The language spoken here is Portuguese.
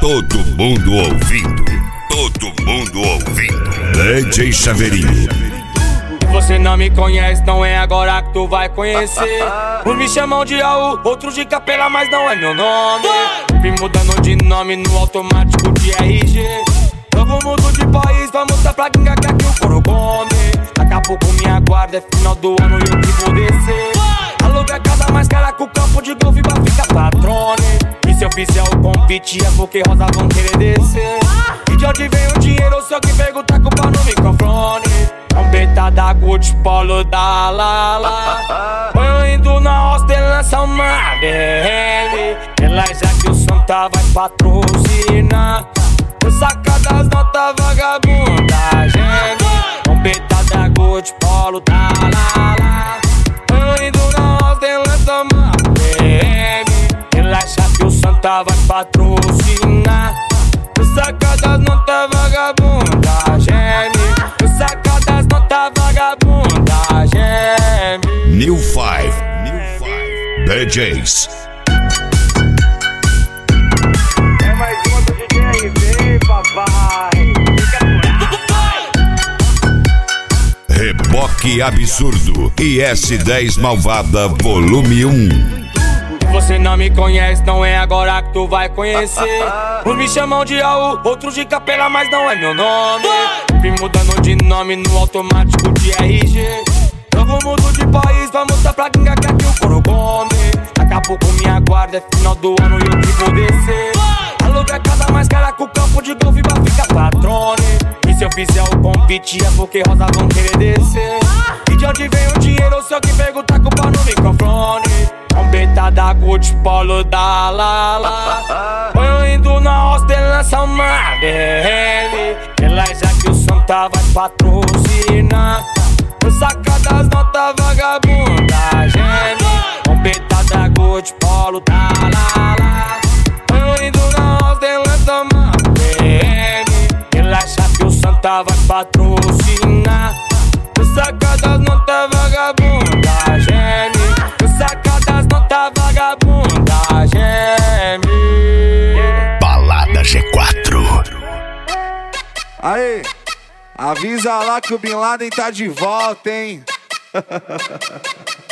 Todo mundo ouvindo. Todo mundo ouvindo. DJ Chaveirinho. Você não me conhece, não é agora que tu vai conhecer. Uns me chamam de AU, outros de Capela, mas não é meu nome. Vim mudando de nome no automático de RG. Novo mundo de país, vai mostrar pra gringa que aqui o coro come. Daqui a pouco me aguarda, é final do ano e eu que vou descer. Aluga a casa mais cara que o campo de golfe pra ficar patrone. E se eu fizer o convite é porque Rosa vão querer descer. E de onde vem o dinheiro, só que pergunta culpa no microfone. Trombeta da Gucci, Polo da Lala. Eu indo na hostel, lança uma BM. Ela já que o Santa vai patrocinar. Eu saca das notas vagabunda, gente. Trombeta da Gucci, Polo da Lala. Eu indo na hostel, lança uma BM. Ela já que o Santa vai patrocinar. Eu saca das notas vagabunda, gente. Vagabunda, geme. New Five DJs. É mais uma do DJ RV, papai. Reboque Absurdo e S10 Malvada Volume 1. Você não me conhece, não é agora que tu vai conhecer. Uns me chamam de AU, outros de Capela, mas não é meu nome. Vim mudando de nome no automático de RG. Novo mundo de país, vai mostrar pra gringa que aqui o coro come. Daqui a pouco me aguarda, é final do ano e eu que vou descer. Aluga a casa mais cara que o campo de golfe pra ficar patrone. E se eu fizer o convite é porque Rosa vão querer descer. E de onde vem o dinheiro, só que pergunta culpa no microfone. Trombeta da Gucci, Polo da Lala. Eu indo na hostel, lança uma BM. Ela já que o Santa vai patrocinar. Eu saca das notas vagabunda, gente. Trombeta da Gucci, Polo da Lala. Eu indo na hostel, lança uma BM. Ela já que o Santa vai patrocinar. Eu saca das notas vagabunda, gente. Vagabunda, geme. Balada G4. Aê, avisa lá que o Bin Laden tá de volta, hein?